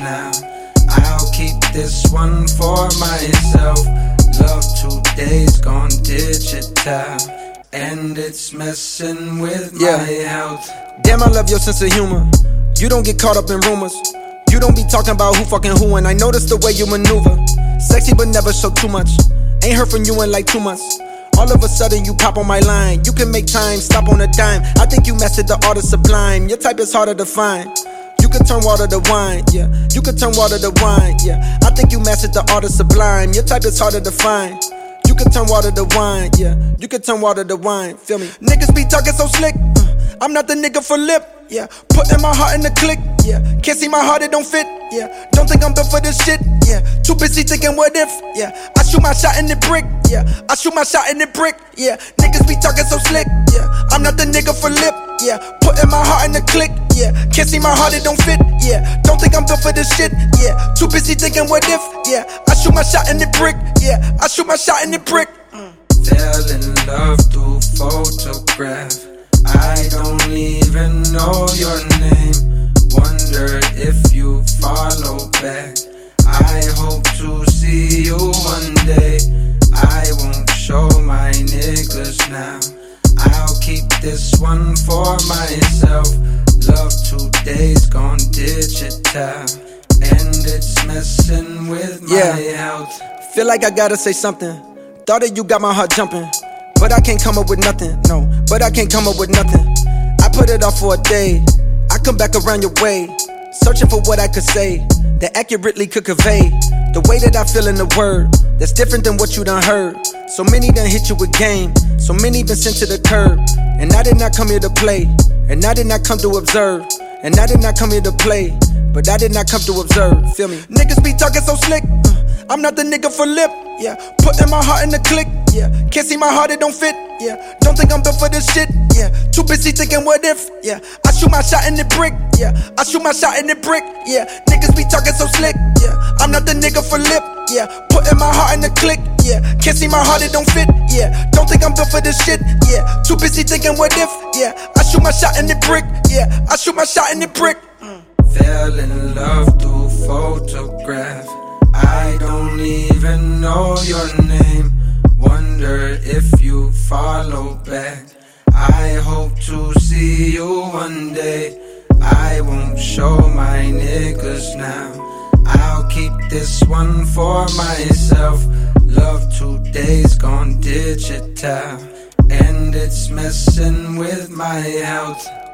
now. I'll keep this one for myself. Love today's gone digital, and it's messing with my health. Damn, I love your sense of humor. You don't get caught up in rumors. You don't be talking about who fucking who, and I notice the way you maneuver. Sexy but never show too much. Ain't heard from you in like 2 months. All of a sudden you pop on my line. You can make time, stop on a dime. I think you mastered the art of sublime. Your type is harder to find. You can turn water to wine, yeah. You can turn water to wine, yeah. I think you mastered the art of sublime. Your type is harder to find. You can turn water to wine, yeah. You can turn water to wine, feel me? Niggas be talking so slick. I'm not the nigga for lip, yeah. Putting my heart in the click, yeah. Can't see my heart, it don't fit, yeah. Don't think I'm built for this shit, yeah. Too busy thinking what if, yeah. I shoot my shot in the brick, yeah. I shoot my shot in the brick, yeah. Niggas be talking so slick, yeah. I'm not the nigga for lip, yeah. Putting my heart in the click, yeah. Can't see my heart, it don't fit, yeah. Don't think I'm built for this shit, yeah. Too busy thinking what if, yeah. I shoot my shot in the brick, yeah. I shoot my shot in the brick. Fell in love through photograph. I don't even know your name. Wonder if you follow back. I hope to see you one day. I won't show my niggas now. I'll keep this one for myself. Love today's gone digital, and it's messing with my health. Feel like I gotta say something. Thought that you got my heart jumping, but I can't come up with nothing, no. But I can't come up with nothing. I put it off for a day. I come back around your way, searching for what I could say that accurately could convey the way that I feel in the word that's different than what you done heard. So many done hit you with game, so many been sent to the curb. And I did not come here to play, and I did not come to observe, and I did not come here to play, but I did not come to observe, feel me? Niggas be talking so slick, I'm not the nigga for lip, yeah. Putting my heart in the click, yeah. Can't see my heart, it don't fit, yeah. Don't think I'm built for this shit, yeah. Too busy thinking what if, yeah. I shoot my shot in the brick, yeah. I shoot my shot in the brick, yeah. Niggas be talking so slick, yeah. I'm not the nigga for lip, yeah. Putting my heart in the click, yeah. Can't see my heart, it don't fit, yeah. Don't think I'm built for this shit, yeah. Too busy thinking what if, yeah. I shoot my shot in the brick, yeah. I shoot my shot in the brick. Fell in love through photograph. I don't even know your name. Wonder if you follow back. I hope to see you one day. I won't show my niggas now. I'll keep this one for myself. Love today's gone digital, and it's messing with my health.